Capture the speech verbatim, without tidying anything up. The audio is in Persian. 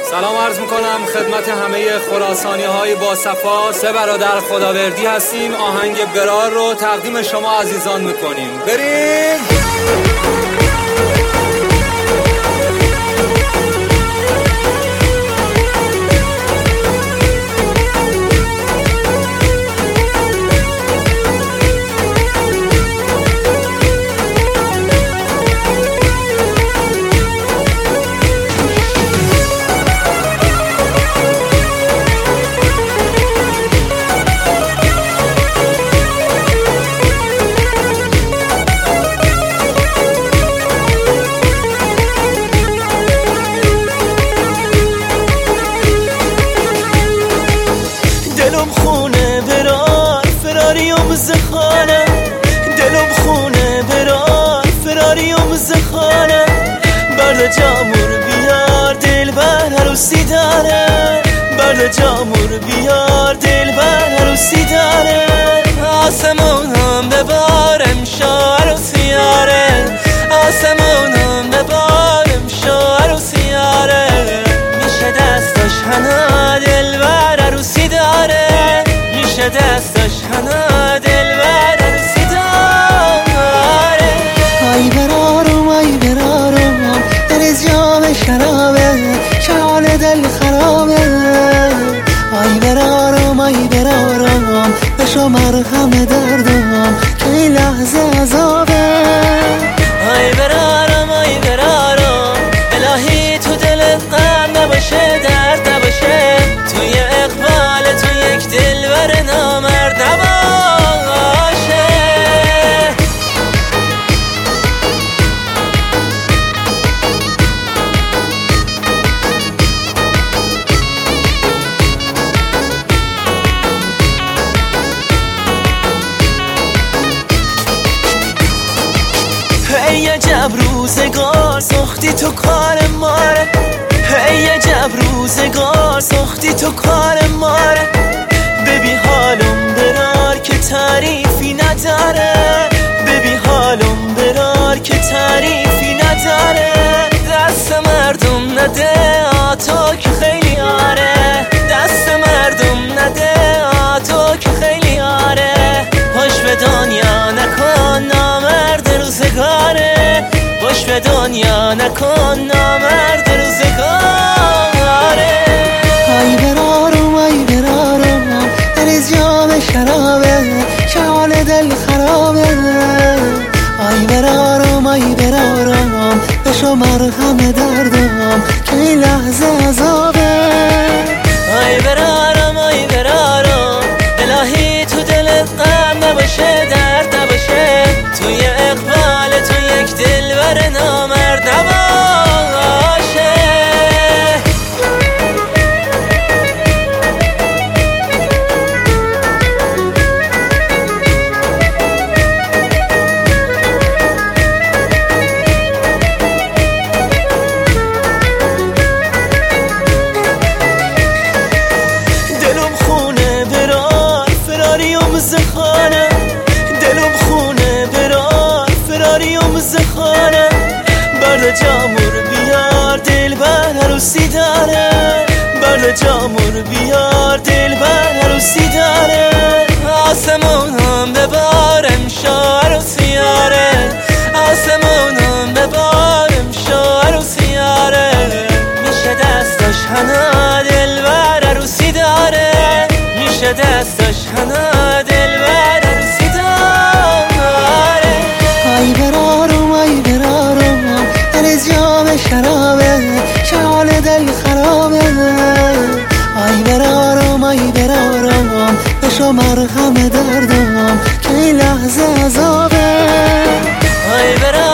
سلام عرض میکنم خدمت همه خراسانی های با صفا. سه برادر خداوردی هستیم. آهنگ برار رو تقدیم شما عزیزان میکنیم. بریم. دلم خونه برار فراریم ز خانه، دلم خونه برار فراریم ز خانه. برد جامور بیار دل بر عروسی داره، برد جامور بیار دل بر عروسی داره. آسمونم ببارم شو عروسی یاره، آسمونم ببارم شو عروسی یاره. میشه دستش هنه دل بر عروسی داره، میشه دستش هنه دل بر عروسی داره. آی برارم آی برارم بریز جام شرابه، شال دل خرابه. آی برارم آی برارم بشو مرهم دردم که این لحظه عذابه. آی برارم آی برارم الهی تو دلت غم نباشه، درد نباشه، توی اقبال تو یک دلبر نامرد نباشه. ای عجب روزگار سختی تو کار ماره، ای عجب روزگار سختی تو کار ماره. ببی حالم برار که تعریفی نداره، ببی حالم برار که تعریفی نداره. دست مردم نده آتو که خیلی آره، دست مردم نده آتو که خیلی آره. خوش به دنیا نکن نامرد روزگاره، خوش به دنیا نکن نامرد روزگاره. آی برارم آی برارم بریز جام شرابه، شال دل خرابه. آی برارم آی برارم بشو مرهم دردم که این لحظه عذابه. آی برارم آی برارم الهی تو دلت غم نباشه، درد نباشه، توی اقبال تو یک دلبر نامرد نباشه. دلم خونه برار فراریم ز خانه، دلم خونه برار فراریم ز خانه. برد جامور بیار دل بر عروسی داره، برد جامور بیار دل بر عروسی داره. آسمونم ببارم شو عروسی یاره، آسمونم ببارم شو عروسی یاره. میشه دستش هنه دل بر عروسی داره، میشه دستش هنه دل بر عروسی داره. آی برارم آی برارم بریز جام شرابه، شال دل خرابه. آی برارم آی برارم بشو مرهم دردم که این لحظه عذابه. آی برارم